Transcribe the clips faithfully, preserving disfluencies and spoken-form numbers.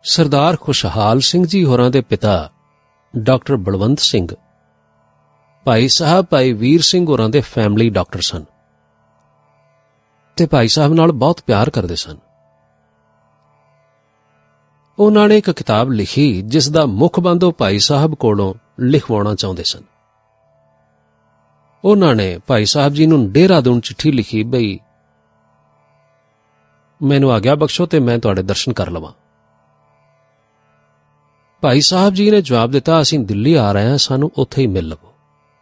ਸਰਦਾਰ ਖੁਸ਼ਹਾਲ ਸਿੰਘ ਜੀ ਹੋਰਾਂ ਦੇ ਪਿਤਾ ਡਾਕਟਰ ਬਲਵੰਤ ਸਿੰਘ ਭਾਈ ਸਾਹਿਬ ਭਾਈ ਵੀਰ ਸਿੰਘ ਹੋਰਾਂ ਦੇ ਫੈਮਿਲੀ ਡਾਕਟਰ ਸਨ ਤੇ ਭਾਈ ਸਾਹਿਬ ਨਾਲ ਬਹੁਤ ਪਿਆਰ ਕਰਦੇ ਸਨ। ਉਹਨਾਂ ਨੇ ਇੱਕ ਕਿਤਾਬ ਲਿਖੀ ਜਿਸ ਦਾ ਮੁੱਖ ਬੰਦ ਉਹ ਭਾਈ ਸਾਹਿਬ ਕੋਲੋਂ ਲਿਖਵਾਉਣਾ ਚਾਹੁੰਦੇ ਸਨ। ਉਹਨਾਂ ਨੇ ਭਾਈ ਸਾਹਿਬ ਜੀ ਨੂੰ ਦੇਹਰਾਦੂਨ ਚਿੱਠੀ ਲਿਖੀ, ਬਈ ਮੈਨੂੰ ਆਗਿਆ ਬਖਸ਼ੋ ਤੇ ਮੈਂ ਤੁਹਾਡੇ ਦਰਸ਼ਨ ਕਰ ਲਵਾਂ। ਭਾਈ ਸਾਹਿਬ ਜੀ ਨੇ ਜਵਾਬ ਦਿੱਤਾ, ਅਸੀਂ ਦਿੱਲੀ ਆ ਰਹੇ ਹਾਂ, ਸਾਨੂੰ ਉੱਥੇ ਹੀ ਮਿਲ ਲਵੋ।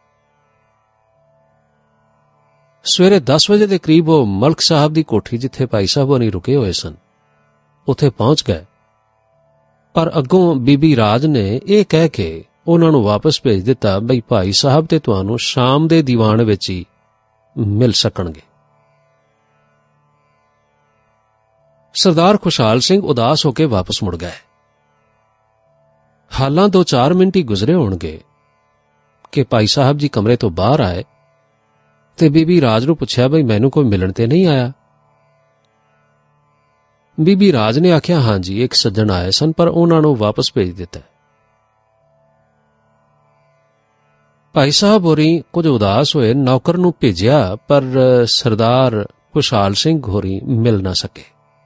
ਸਵੇਰੇ ਦਸ ਵਜੇ ਦੇ ਕਰੀਬ ਉਹ ਮਲਕ ਸਾਹਿਬ ਦੀ ਕੋਠੀ, ਜਿੱਥੇ ਭਾਈ ਸਾਹਿਬ ਹੋਣੀ ਰੁਕੇ ਹੋਏ ਸਨ, ਉੱਥੇ ਪਹੁੰਚ ਗਏ। ਪਰ ਅੱਗੋਂ ਬੀਬੀ ਰਾਜ ਨੇ ਇਹ ਕਹਿ ਕੇ ਉਹਨਾਂ ਨੂੰ ਵਾਪਸ ਭੇਜ ਦਿੱਤਾ, ਬਈ ਭਾਈ ਸਾਹਿਬ ਤੇ ਤੁਹਾਨੂੰ ਸ਼ਾਮ ਦੇ ਦੀਵਾਨ ਵਿੱਚ ਹੀ ਮਿਲ ਸਕਣਗੇ। ਸਰਦਾਰ ਖੁਸ਼ਹਾਲ ਸਿੰਘ ਉਦਾਸ ਹੋ ਕੇ ਵਾਪਸ ਮੁੜ ਗਏ। ਹਾਲਾਂ ਦੋ ਚਾਰ ਮਿੰਟ ਹੀ ਗੁਜ਼ਰੇ ਹੋਣਗੇ ਕਿ ਭਾਈ ਸਾਹਿਬ ਜੀ ਕਮਰੇ ਤੋਂ ਬਾਹਰ ਆਏ ਤੇ ਬੀਬੀ ਰਾਜ ਨੂੰ ਪੁੱਛਿਆ, ਬਈ ਮੈਨੂੰ ਕੋਈ ਮਿਲਣ ਤੇ ਨਹੀਂ ਆਇਆ? ਬੀਬੀ ਰਾਜ ਨੇ ਆਖਿਆ, ਹਾਂਜੀ ਇੱਕ ਸੱਜਣ ਆਏ ਸਨ, ਪਰ ਉਹਨਾਂ ਨੂੰ ਵਾਪਸ ਭੇਜ ਦਿੱਤਾ। ਭਾਈ ਸਾਹਿਬ ਹੋਰੀ ਕੁਝ ਉਦਾਸ ਹੋਏ, ਨੌਕਰ ਨੂੰ ਭੇਜਿਆ, ਪਰ ਸਰਦਾਰ ਖੁਸ਼ਹਾਲ ਸਿੰਘ ਹੋਰੀ ਮਿਲ ਨਾ ਸਕੇ।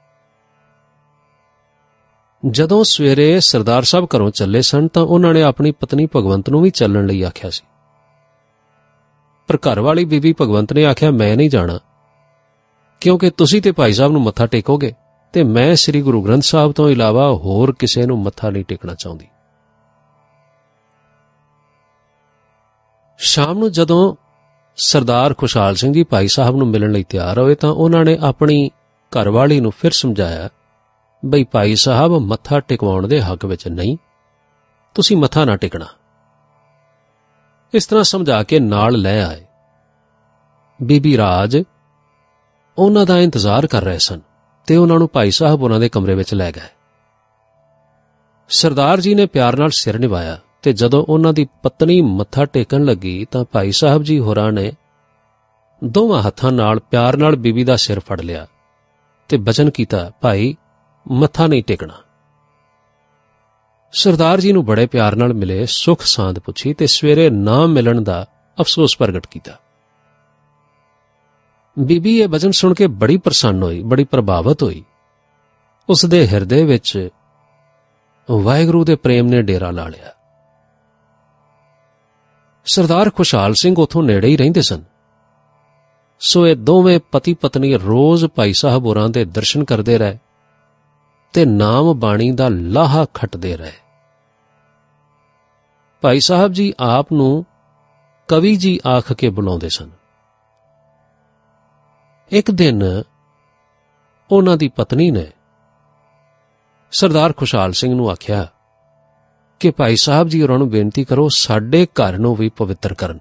ਜਦੋਂ ਸਵੇਰੇ ਸਰਦਾਰ ਸਾਹਿਬ ਘਰੋਂ ਚੱਲੇ ਸਨ ਤਾਂ ਉਹਨਾਂ ਨੇ ਆਪਣੀ ਪਤਨੀ ਭਗਵੰਤ ਨੂੰ ਵੀ ਚੱਲਣ ਲਈ ਆਖਿਆ ਸੀ, ਪਰ ਘਰ ਵਾਲੀ ਬੀਬੀ ਭਗਵੰਤ ਨੇ ਆਖਿਆ, ਮੈਂ ਨਹੀਂ ਜਾਣਾ, ਕਿਉਂਕਿ ਤੁਸੀਂ ਤੇ ਭਾਈ ਸਾਹਿਬ ਨੂੰ ਮੱਥਾ ਟੇਕੋਗੇ ਤੇ ਮੈਂ ਸ੍ਰੀ ਗੁਰੂ ਗ੍ਰੰਥ ਸਾਹਿਬ ਤੋਂ ਇਲਾਵਾ ਹੋਰ ਕਿਸੇ ਨੂੰ ਮੱਥਾ ਨਹੀਂ ਟੇਕਣਾ ਚਾਹੁੰਦੀ। ਸ਼ਾਮ ਨੂੰ ਜਦੋਂ ਸਰਦਾਰ ਖੁਸ਼ਹਾਲ ਸਿੰਘ ਜੀ ਭਾਈ ਸਾਹਿਬ ਨੂੰ ਮਿਲਣ ਲਈ ਤਿਆਰ ਹੋਏ ਤਾਂ ਉਹਨਾਂ ਨੇ ਆਪਣੀ ਘਰਵਾਲੀ ਨੂੰ ਫਿਰ ਸਮਝਾਇਆ, ਬਈ ਭਾਈ ਸਾਹਿਬ ਮੱਥਾ ਟਿਕਵਾਉਣ ਦੇ ਹੱਕ ਵਿੱਚ ਨਹੀਂ, ਤੁਸੀਂ ਮੱਥਾ ਨਾ ਟੇਕਣਾ। ਇਸ ਤਰ੍ਹਾਂ ਸਮਝਾ ਕੇ ਨਾਲ ਲੈ ਆਏ। ਬੀਬੀ ਰਾਜ ਉਹਨਾਂ ਦਾ ਇੰਤਜ਼ਾਰ ਕਰ ਰਹੇ ਸਨ ਤੇ ਉਹਨਾਂ ਨੂੰ ਭਾਈ ਸਾਹਿਬ ਉਹਨਾਂ ਦੇ ਕਮਰੇ ਵਿੱਚ ਲੈ ਗਏ। ਸਰਦਾਰ ਜੀ ਨੇ ਪਿਆਰ ਨਾਲ ਸਿਰ ਨਿਵਾਇਆ ਤੇ ਜਦੋਂ ਉਹਨਾਂ ਦੀ ਪਤਨੀ ਮੱਥਾ ਟੇਕਣ ਲੱਗੀ ਤਾਂ ਭਾਈ ਸਾਹਿਬ ਜੀ ਹੋਰਾਂ ਨੇ ਦੋਵਾਂ ਹੱਥਾਂ ਨਾਲ ਪਿਆਰ ਨਾਲ ਬੀਬੀ ਦਾ ਸਿਰ ਫੜ ਲਿਆ ਤੇ ਬਚਨ ਕੀਤਾ, ਭਾਈ ਮੱਥਾ ਨਹੀਂ ਟੇਕਣਾ। ਸਰਦਾਰ ਜੀ ਨੂੰ ਬੜੇ ਪਿਆਰ ਨਾਲ ਮਿਲੇ, ਸੁੱਖ ਸਾਂਦ ਪੁੱਛੀ ਤੇ ਸਵੇਰੇ ਨਾ ਮਿਲਣ ਦਾ ਅਫਸੋਸ ਪ੍ਰਗਟ ਕੀਤਾ। ਬੀਬੀ ਇਹ ਬਚਨ ਸੁਣ ਕੇ ਬੜੀ ਪ੍ਰਸੰਨ ਹੋਈ, ਬੜੀ ਪ੍ਰਭਾਵਿਤ ਹੋਈ। ਉਸ ਦੇ ਹਿਰਦੇ ਵਿੱਚ ਵਾਹਿਗੁਰੂ ਦੇ ਪ੍ਰੇਮ ਨੇ ਡੇਰਾ ਲਾ ਲਿਆ। ਸਰਦਾਰ ਖੁਸ਼ਹਾਲ ਸਿੰਘ ਉੱਥੋਂ ਨੇੜੇ ਹੀ ਰਹਿੰਦੇ ਸਨ, ਸੋ ਇਹ ਦੋਵੇਂ ਪਤੀ ਪਤਨੀ ਰੋਜ਼ ਭਾਈ ਸਾਹਿਬ ਹੋਰਾਂ ਦੇ ਦਰਸ਼ਨ ਕਰਦੇ ਰਹੇ ਤੇ ਨਾਮ ਬਾਣੀ ਦਾ ਲਾਹਾ ਖੱਟਦੇ ਰਹੇ। ਭਾਈ ਸਾਹਿਬ ਜੀ ਆਪ ਨੂੰ ਕਵੀ ਜੀ ਆਖ ਕੇ ਬੁਲਾਉਂਦੇ ਸਨ। ਇੱਕ ਦਿਨ ਉਹਨਾਂ ਦੀ ਪਤਨੀ ਨੇ ਸਰਦਾਰ ਖੁਸ਼ਹਾਲ ਸਿੰਘ ਨੂੰ ਆਖਿਆ ਕਿ ਭਾਈ ਸਾਹਿਬ ਜੀ ਹੋਰਾਂ ਨੂੰ ਬੇਨਤੀ ਕਰੋ ਸਾਡੇ ਘਰ ਨੂੰ ਵੀ ਪਵਿੱਤਰ ਕਰਨ।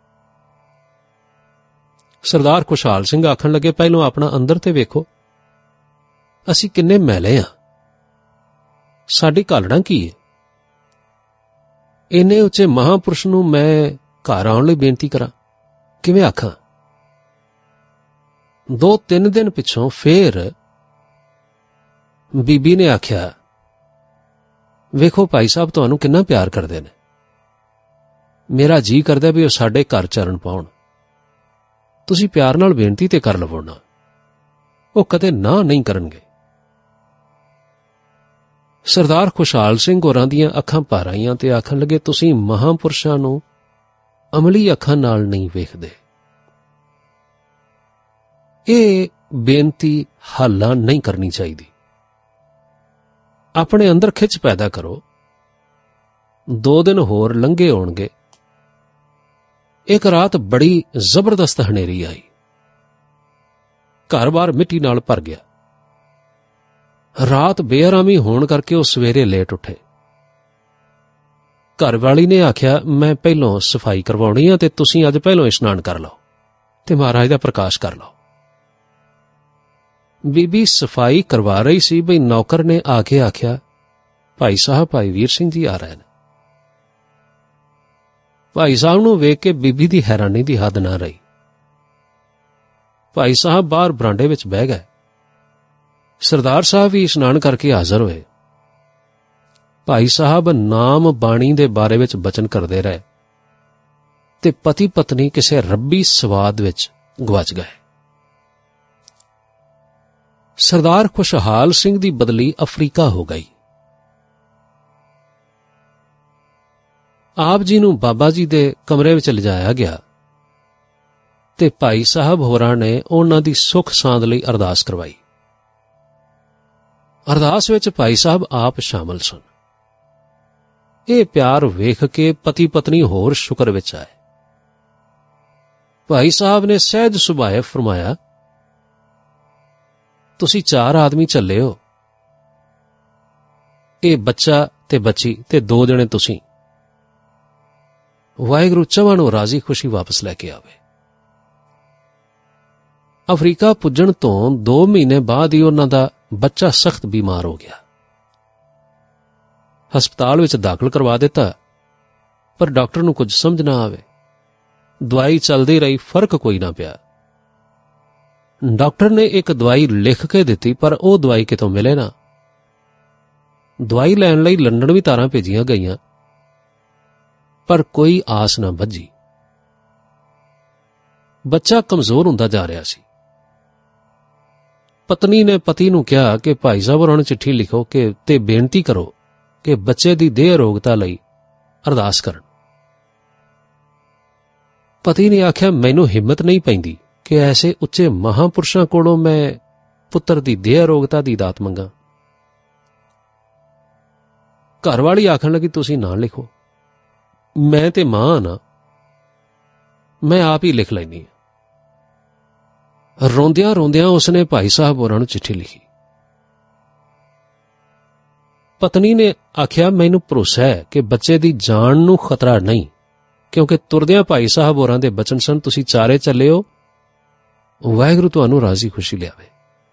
ਸਰਦਾਰ ਖੁਸ਼ਹਾਲ ਸਿੰਘ ਆਖਣ ਲੱਗੇ, ਪਹਿਲਾਂ ਆਪਣਾ ਅੰਦਰ ਤੇ ਵੇਖੋ, ਅਸੀਂ ਕਿੰਨੇ ਮੈਲੇ ਹਾਂ, ਸਾਡੀ ਘਾਲਣਾ ਕੀ ਹੈ? ਇੰਨੇ ਉੱਚੇ ਮਹਾਂਪੁਰਸ਼ ਨੂੰ ਮੈਂ ਘਰ ਆਉਣ ਲਈ ਬੇਨਤੀ ਕਰਾਂ, ਕਿਵੇਂ ਆਖਾਂ? ਦੋ ਤਿੰਨ ਦਿਨ ਪਿੱਛੋਂ ਫੇਰ ਬੀਬੀ ਨੇ ਆਖਿਆ, ਵੇਖੋ ਭਾਈ ਸਾਹਿਬ ਤੁਹਾਨੂੰ ਕਿੰਨਾ ਪਿਆਰ ਕਰਦੇ ਨੇ, ਮੇਰਾ ਜੀ ਕਰਦਾ ਵੀ ਉਹ ਸਾਡੇ ਘਰ ਚਰਨ ਪਾਉਣ, ਤੁਸੀਂ ਪਿਆਰ ਨਾਲ ਬੇਨਤੀ ਤੇ ਕਰ ਲਵੋ ਨਾ, ਉਹ ਕਦੇ ਨਾ ਨਹੀਂ ਕਰਨਗੇ। ਸਰਦਾਰ ਖੁਸ਼ਹਾਲ ਸਿੰਘ ਹੋਰਾਂ ਦੀਆਂ ਅੱਖਾਂ ਭਰ ਆਈਆਂ ਤੇ ਆਖਣ ਲੱਗੇ, ਤੁਸੀਂ ਮਹਾਂਪੁਰਸ਼ਾਂ ਨੂੰ ਅਮਲੀ ਅੱਖਾਂ ਨਾਲ ਨਹੀਂ ਵੇਖਦੇ, ਇਹ ਬੇਨਤੀ ਹਾਲਾਂ ਨਹੀਂ ਕਰਨੀ ਚਾਹੀਦੀ। ਆਪਣੇ ਅੰਦਰ ਖਿੱਚ ਪੈਦਾ ਕਰੋ। ਦੋ ਦਿਨ ਹੋਰ ਲੰਘੇ ਹੋਣਗੇ। ਇੱਕ ਰਾਤ ਬੜੀ ਜ਼ਬਰਦਸਤ ਹਨੇਰੀ ਆਈ, ਘਰ-ਬਾਰ ਮਿੱਟੀ ਨਾਲ ਭਰ ਗਿਆ। ਰਾਤ ਬੇਆਰਾਮੀ ਹੋਣ ਕਰਕੇ ਉਹ ਸਵੇਰੇ ਲੇਟ ਉੱਠੇ। ਘਰਵਾਲੀ ਨੇ ਆਖਿਆ, ਮੈਂ ਪਹਿਲੋਂ ਸਫਾਈ ਕਰਵਾਉਣੀ ਆ ਤੇ ਤੁਸੀਂ ਅੱਜ ਪਹਿਲੋਂ ਇਸ਼ਨਾਨ ਕਰ ਲਓ ਤੇ ਮਹਾਰਾਜ ਦਾ ਪ੍ਰਕਾਸ਼ ਕਰ ਲਓ। ਬੀਬੀ ਸਫਾਈ ਕਰਵਾ ਰਹੀ ਸੀ, ਬਈ ਨੌਕਰ ਨੇ ਆ ਕੇ ਆਖਿਆ, ਭਾਈ ਸਾਹਿਬ ਭਾਈ ਵੀਰ ਸਿੰਘ ਜੀ ਆ ਰਹੇ ਨੇ। ਭਾਈ ਸਾਹਿਬ ਨੂੰ ਵੇਖ ਕੇ ਬੀਬੀ ਦੀ ਹੈਰਾਨੀ ਦੀ ਹੱਦ ਨਾ ਰਹੀ। ਭਾਈ ਸਾਹਿਬ ਬਾਹਰ ਬਰਾਂਡੇ ਵਿੱਚ ਬਹਿ ਗਏ। ਸਰਦਾਰ ਸਾਹਿਬ ਵੀ ਇਸ਼ਨਾਨ ਕਰਕੇ ਹਾਜ਼ਰ ਹੋਏ। ਭਾਈ ਸਾਹਿਬ ਨਾਮ ਬਾਣੀ ਦੇ ਬਾਰੇ ਵਿੱਚ ਬਚਨ ਕਰਦੇ ਰਹੇ ਤੇ ਪਤੀ ਪਤਨੀ ਕਿਸੇ ਰੱਬੀ ਸਵਾਦ ਵਿੱਚ ਗਵਾਚ ਗਏ। ਸਰਦਾਰ ਖੁਸ਼ਹਾਲ ਸਿੰਘ ਦੀ ਬਦਲੀ ਅਫਰੀਕਾ ਹੋ ਗਈ। ਆਪ ਜੀ ਨੂੰ ਬਾਬਾ ਜੀ ਦੇ ਕਮਰੇ ਵਿੱਚ ਲਿਜਾਇਆ ਗਿਆ ਤੇ ਭਾਈ ਸਾਹਿਬ ਹੋਰਾਂ ਨੇ ਉਹਨਾਂ ਦੀ ਸੁੱਖ ਸਾਂਦ ਲਈ ਅਰਦਾਸ ਕਰਵਾਈ। ਅਰਦਾਸ ਵਿੱਚ ਭਾਈ ਸਾਹਿਬ ਆਪ ਸ਼ਾਮਲ ਸਨ। ਇਹ ਪਿਆਰ ਵੇਖ ਕੇ ਪਤੀ ਪਤਨੀ ਹੋਰ ਸ਼ੁਕਰ ਵਿੱਚ ਆਏ। ਭਾਈ ਸਾਹਿਬ ਨੇ ਸਹਿਜ ਸੁਭਾਏ ਫਰਮਾਇਆ, ਤੁਸੀਂ ਚਾਰ ਆਦਮੀ ਚੱਲੇ ਹੋ, ਇਹ ਬੱਚਾ ਤੇ ਬੱਚੀ ਤੇ ਦੋ ਜਣੇ ਤੁਸੀਂ। ਵਾਹਿਗੁਰੂ ਚਵਾਂ ਨੂੰ ਰਾਜ਼ੀ ਖੁਸ਼ੀ ਵਾਪਸ ਲੈ ਕੇ ਆਵੇ। ਅਫਰੀਕਾ ਪੁੱਜਣ ਤੋਂ ਦੋ ਮਹੀਨੇ ਬਾਅਦ ਹੀ ਉਹਨਾਂ ਦਾ ਬੱਚਾ ਸਖਤ ਬਿਮਾਰ ਹੋ ਗਿਆ। ਹਸਪਤਾਲ ਵਿੱਚ ਦਾਖਲ ਕਰਵਾ ਦਿੱਤਾ, ਪਰ ਡਾਕਟਰ ਨੂੰ ਕੁਝ ਸਮਝ ਨਾ ਆਵੇ। ਦਵਾਈ ਚੱਲਦੀ ਰਹੀ, ਫਰਕ ਕੋਈ ਨਾ ਪਿਆ। ਡਾਕਟਰ ਨੇ ਇੱਕ ਦਵਾਈ ਲਿਖ ਕੇ ਦਿੱਤੀ, ਪਰ ਉਹ ਦਵਾਈ ਕਿਤੋਂ ਮਿਲੇ ਨਾ। ਦਵਾਈ ਲੈਣ ਲਈ ਲੰਡਨ ਵੀ ਤਾਰਾਂ ਭੇਜੀਆਂ ਗਈਆਂ, ਪਰ ਕੋਈ ਆਸ ਨਾ ਬੱਝੀ। ਬੱਚਾ ਕਮਜ਼ੋਰ ਹੁੰਦਾ ਜਾ ਰਿਹਾ ਸੀ। ਪਤਨੀ ਨੇ ਪਤੀ ਨੂੰ ਕਿਹਾ ਕਿ ਭਾਈ ਸਾਹਿਬ ਹੋਰਾਂ ਨੂੰ ਚਿੱਠੀ ਲਿਖੋ ਕਿ ਤੇ ਬੇਨਤੀ ਕਰੋ ਕਿ ਬੱਚੇ ਦੀ ਦੇਹ ਅਰੋਗਤਾ ਲਈ ਅਰਦਾਸ ਕਰਨ। ਪਤੀ ਨੇ ਆਖਿਆ, ਮੈਨੂੰ ਹਿੰਮਤ ਨਹੀਂ ਪੈਂਦੀ ਕਿ ਐਸੇ ਉੱਚੇ ਮਹਾਂਪੁਰਸ਼ਾਂ ਕੋਲੋਂ ਮੈਂ ਪੁੱਤਰ ਦੀ ਦੇਹ ਅਰੋਗਤਾ ਦੀ ਦਾਤ ਮੰਗਾ। ਘਰਵਾਲੀ ਆਖਣ ਲੱਗੀ, ਤੁਸੀਂ ਨਾ ਲਿਖੋ, ਮੈਂ ਤੇ ਮਾਂ ਨਾ, ਮੈਂ ਆਪ ਹੀ ਲਿਖ ਲੈਂਦੀ ਹਾਂ। ਰੋਂਦਿਆਂ ਰੋਂਦਿਆਂ ਉਸਨੇ ਭਾਈ ਸਾਹਿਬ ਹੋਰਾਂ ਨੂੰ ਚਿੱਠੀ ਲਿਖੀ। ਪਤਨੀ ਨੇ ਆਖਿਆ, ਮੈਨੂੰ ਭਰੋਸਾ ਹੈ ਕਿ ਬੱਚੇ ਦੀ ਜਾਨ ਨੂੰ ਖਤਰਾ ਨਹੀਂ, ਕਿਉਂਕਿ ਤੁਰਦਿਆਂ ਭਾਈ ਸਾਹਿਬ ਹੋਰਾਂ ਦੇ ਬਚਨ ਸਨ, ਤੁਸੀਂ ਚਾਰੇ ਚੱਲੇ ਹੋ, ਵਾਹਿਗੁਰੂ ਤੁਹਾਨੂੰ ਰਾਜ਼ੀ ਖੁਸ਼ੀ ਲਿਆਵੇ।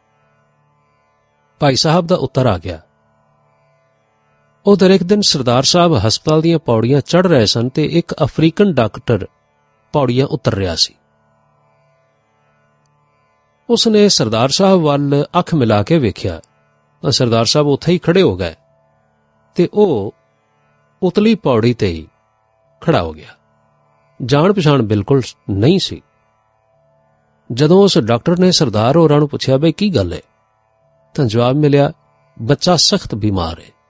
ਭਾਈ ਸਾਹਿਬ ਦਾ ਉੱਤਰ ਆ ਗਿਆ। ਉਧਰ ਇੱਕ ਦਿਨ ਸਰਦਾਰ ਸਾਹਿਬ ਹਸਪਤਾਲ ਦੀਆਂ ਪੌੜੀਆਂ ਚੜ੍ਹ ਰਹੇ ਸਨ ਤੇ ਇੱਕ ਅਫਰੀਕਨ ਡਾਕਟਰ ਪੌੜੀਆਂ ਉਤਰ ਰਿਹਾ ਸੀ। ਉਸਨੇ ਸਰਦਾਰ ਸਾਹਿਬ ਵੱਲ ਅੱਖ ਮਿਲਾ ਕੇ ਵੇਖਿਆ ਤਾਂ ਸਰਦਾਰ ਸਾਹਿਬ ਉੱਥੇ ਹੀ ਖੜੇ ਹੋ ਗਏ ਤੇ ਉਹ ਉਤਲੀ ਪੌੜੀ ਤੇ ਹੀ ਖੜਾ ਹੋ ਗਿਆ। ਜਾਣ ਪਛਾਣ ਬਿਲਕੁਲ ਨਹੀਂ ਸੀ। ਜਦੋਂ ਉਸ ਡਾਕਟਰ ਨੇ ਸਰਦਾਰ ਹੋਰਾਂ ਨੂੰ ਪੁੱਛਿਆ, ਬਈ ਕੀ ਗੱਲ ਹੈ, ਤਾਂ ਜਵਾਬ ਮਿਲਿਆ, ਬੱਚਾ ਸਖਤ ਬਿਮਾਰ ਹੈ।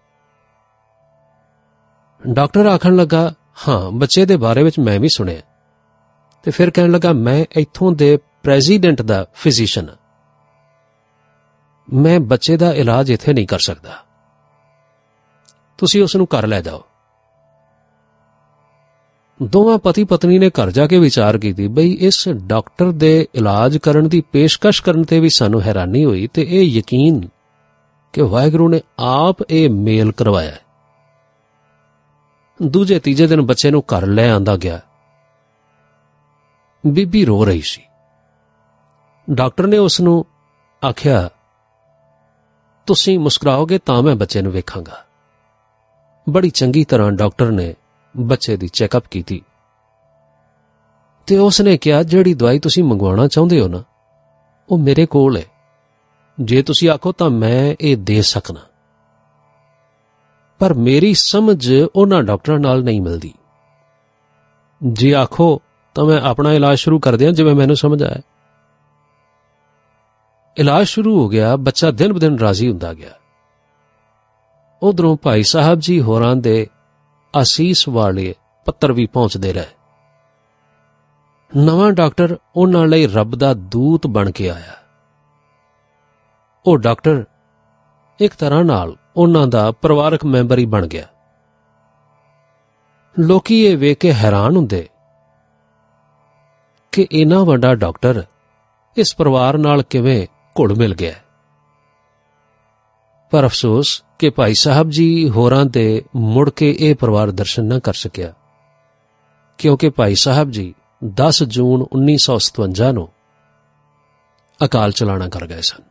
ਡਾਕਟਰ ਆਖਣ ਲੱਗਾ, ਹਾਂ, ਬੱਚੇ ਦੇ ਬਾਰੇ ਵਿੱਚ ਮੈਂ ਵੀ ਸੁਣਿਆ। ਤੇ ਫਿਰ ਕਹਿਣ ਲੱਗਾ, ਮੈਂ ਇੱਥੋਂ ਦੇ ਪ੍ਰੈਜ਼ੀਡੈਂਟ ਦਾ ਫਿਜ਼ੀਸ਼ੀਅਨ ਹਾਂ, ਮੈਂ ਬੱਚੇ ਦਾ ਇਲਾਜ ਇੱਥੇ ਨਹੀਂ ਕਰ ਸਕਦਾ, ਤੁਸੀਂ ਉਸ ਨੂੰ ਘਰ ਲੈ ਜਾਓ। ਦੋਵਾਂ ਪਤੀ ਪਤਨੀ ਨੇ ਘਰ ਜਾ ਕੇ ਵਿਚਾਰ ਕੀਤੀ, ਬਈ ਇਸ ਡਾਕਟਰ ਦੇ ਇਲਾਜ ਕਰਨ ਦੀ ਪੇਸ਼ਕਸ਼ ਕਰਨ ਤੇ ਵੀ ਸਾਨੂੰ ਹੈਰਾਨੀ ਹੋਈ ਤੇ ਇਹ ਯਕੀਨ ਕਿ ਵਾਹਿਗੁਰੂ ਨੇ ਆਪ ਇਹ ਮੇਲ ਕਰਵਾਇਆ। ਦੂਜੇ ਤੀਜੇ ਦਿਨ ਬੱਚੇ ਨੂੰ ਘਰ ਲੈ ਆਂਦਾ ਗਿਆ। ਬੀਬੀ ਰੋ ਰਹੀ ਸੀ। ਡਾਕਟਰ ਨੇ ਉਸ ਨੂੰ ਆਖਿਆ, ਤੁਸੀਂ ਮੁਸਕਰਾਓਗੇ ਤਾਂ ਮੈਂ ਬੱਚੇ ਨੂੰ ਵੇਖਾਂਗਾ। ਬੜੀ ਚੰਗੀ ਤਰ੍ਹਾਂ ਡਾਕਟਰ ਨੇ ਬੱਚੇ ਦੀ ਚੈੱਕਅਪ ਕੀਤੀ ਤੇ ਉਸ ਨੇ ਕਿਹਾ, ਜਿਹੜੀ ਦਵਾਈ ਤੁਸੀਂ ਮੰਗਵਾਉਣਾ ਚਾਹੁੰਦੇ ਹੋ ਨਾ, ਉਹ ਮੇਰੇ ਕੋਲ ਹੈ, ਜੇ ਤੁਸੀਂ ਆਖੋ ਤਾਂ ਮੈਂ ਇਹ ਦੇ ਸਕਣਾ, ਪਰ ਮੇਰੀ ਸਮਝ ਉਹਨਾਂ ਡਾਕਟਰਾਂ ਨਾਲ ਨਹੀਂ ਮਿਲਦੀ। ਜੇ ਆਖੋ ਤਾਂ ਮੈਂ ਆਪਣਾ ਇਲਾਜ ਸ਼ੁਰੂ ਕਰ ਦਿਆਂ ਜਿਵੇਂ ਮੈਨੂੰ ਸਮਝ ਆਇਆ। ਇਲਾਜ ਸ਼ੁਰੂ ਹੋ ਗਿਆ। ਬੱਚਾ ਦਿਨ ਬ ਦਿਨ ਰਾਜ਼ੀ ਹੁੰਦਾ ਗਿਆ। ਉਧਰੋਂ ਭਾਈ ਸਾਹਿਬ ਜੀ ਹੋਰਾਂ ਦੇ ਆਸੀਸ ਵਾਲੇ ਪੱਤਰ ਵੀ ਪਹੁੰਚਦੇ ਰਹੇ। ਨਵਾਂ ਡਾਕਟਰ ਉਹਨਾਂ ਲਈ ਰੱਬ ਦਾ ਦੂਤ ਬਣ ਕੇ ਆਇਆ। ਉਹ ਡਾਕਟਰ ਇੱਕ ਤਰ੍ਹਾਂ ਨਾਲ ਉਹਨਾਂ ਦਾ ਪਰਿਵਾਰਕ ਮੈਂਬਰ ਹੀ ਬਣ ਗਿਆ। ਲੋਕੀ ਇਹ ਵੇਖ ਕੇ ਹੈਰਾਨ ਹੁੰਦੇ ਕਿ ਇੰਨਾ ਵੱਡਾ ਡਾਕਟਰ ਇਸ ਪਰਿਵਾਰ ਨਾਲ ਕਿਵੇਂ ਘੁਲ ਮਿਲ ਗਿਆ। ਪਰ ਅਫਸੋਸ ਕਿ ਭਾਈ ਸਾਹਿਬ ਜੀ ਹੋਰਾਂ ਦੇ ਮੁੜ ਕੇ ਇਹ ਪਰਿਵਾਰ ਦਰਸ਼ਨ ਨਾ ਕਰ ਸਕਿਆ, ਕਿਉਂਕਿ ਭਾਈ ਸਾਹਿਬ ਜੀ ਦਸ ਜੂਨ ਉੱਨੀ ਸੌ ਸਤਵੰਜਾ ਨੂੰ ਅਕਾਲ ਚਲਾਣਾ ਕਰ ਗਏ ਸਨ।